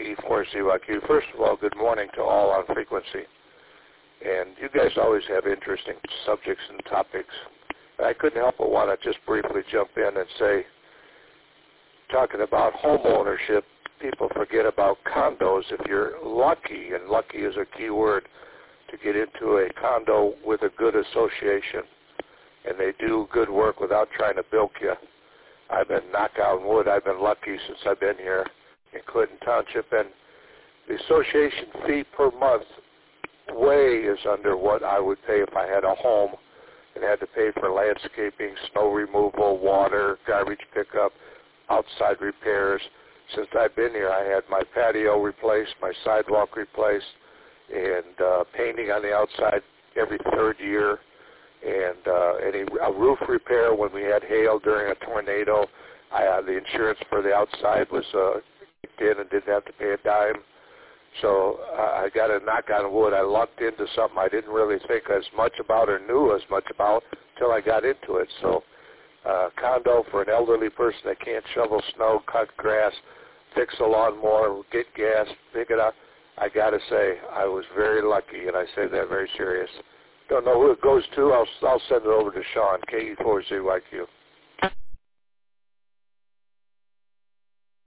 KE4ZYQ. First of all, good morning to all on frequency. And you guys always have interesting subjects and topics. I couldn't help but want to just briefly jump in and say, talking about home ownership, people forget about condos. If you're lucky, and lucky is a key word, to get into a condo with a good association, and they do good work without trying to bilk you. I've been, knock on wood, I've been lucky since I've been here in Clinton Township, and the association fee per month way is under what I would pay if I had a home and had to pay for landscaping, snow removal, water, garbage pickup, outside repairs. Since I've been here, I had my patio replaced, my sidewalk replaced, and painting on the outside every third year, and a roof repair when we had hail during a tornado. The insurance for the outside was kicked in and didn't have to pay a dime. So I got to knock on wood. I lucked into something I didn't really think as much about or knew as much about until I got into it. So condo for an elderly person that can't shovel snow, cut grass, fix a lawnmower, get gas, pick it up. I got to say, I was very lucky, and I say that very serious. Don't know who it goes to. I'll send it over to Sean, KE4ZYQ.